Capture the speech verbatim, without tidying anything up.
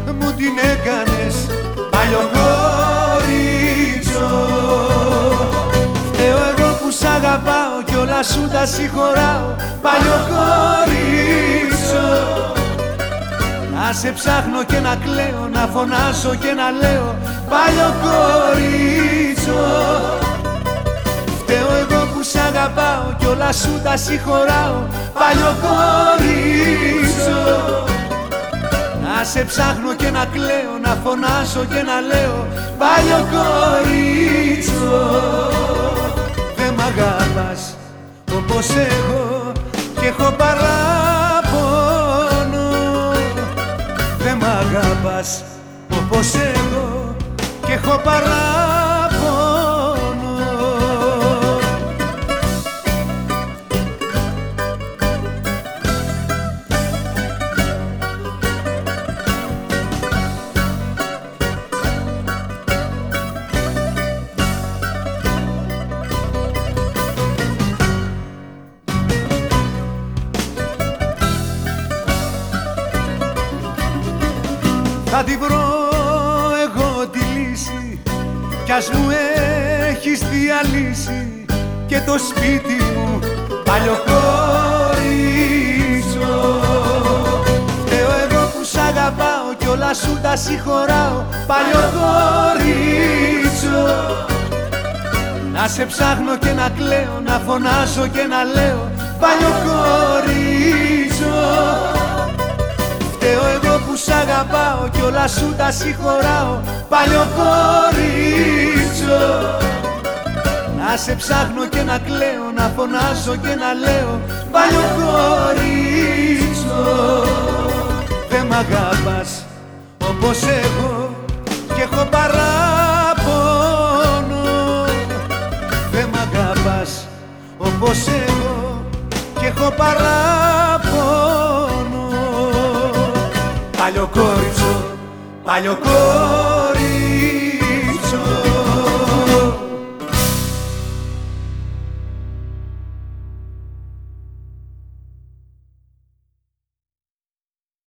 μου την έκανες παλιοκόριτσο. Φταίω εγώ που σ' αγαπάω κι όλα σου τα συγχωράω, παλιοκόριτσο. Να σε ψάχνω και να κλαίω, να φωνάσω και να λέω παλιοκόριτσο. Φταίω εγώ που σ' αγαπάω κι όλα σου τα συγχωράω, παλιοκόριτσο. Να σε ψάχνω και να κλαίω, να φωνάσω και να λέω παλιοκόριτσο. Δεν μ' αγαπάς όπως έχω και έχω παράπονο. Δεν μ' αγαπάς όπως έχω και έχω παράπονο. Θα τη βρω εγώ τη λύση κι ας μου έχεις διαλύσει και το σπίτι μου παλιοκόριτσο. Φταίω εγώ που σ' αγαπάω κι όλα σου τα συγχωράω, παλιοκόριτσο. Να σε ψάχνω και να κλαίω, να φωνάσω και να λέω παλιοκόριτσο. Φταίω εγώ που σ' αγαπάω κι όλα σου τα συγχωράω, παλιοκόριτσο. Να σε ψάχνω και να κλαίω, να φωνάσω και να λέω παλιοκόριτσο. Δεν μ' αγαπάς όπως έχω και έχω παράπονο. Δεν μ' αγαπάς όπως έχω και έχω παράπονο. Παλιοκόριτσο, παλιοκόριτσο.